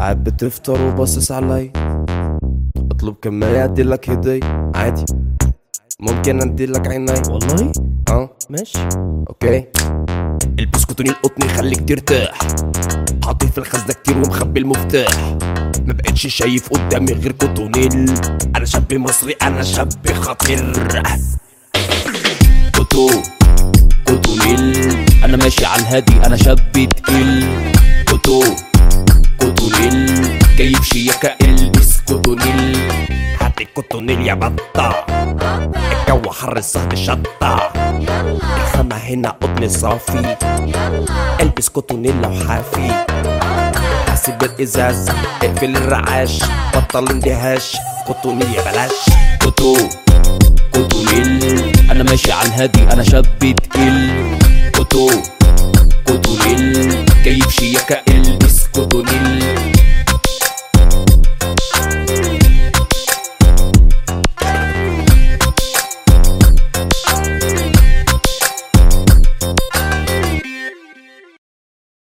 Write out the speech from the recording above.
قاعد بتفطر وباصص علي، اطلب كمية اديلك هدية عادي، ممكن اديلك عيني والله ماشي اوكي. البس كوتوني القطن يخليك ترتاح، حاطط في الخزنة كتير ومخبي المفتاح، ما بقتش شايف قدامي غير كوتونيل. انا شاب مصري، انا شاب خطير. كوتونيل، انا ماشي على الهادي، انا شاب تقيل. كوتونيل جايب شياكة، البس كوتونيل. هات الكوتونيل يا بطة، الجو حر الصهد شطة، الخامة هنا قطن صافي، البس كوتونيل لو حافي. حاسب الازاز، اقفل الرعاش، بطل اندهاش، كوتونيل يا بلاش. كوتونيل، انا ماشي على الهادي، انا شاب تقيل. كوتونيل جايب شياكة، البس كوتونيل.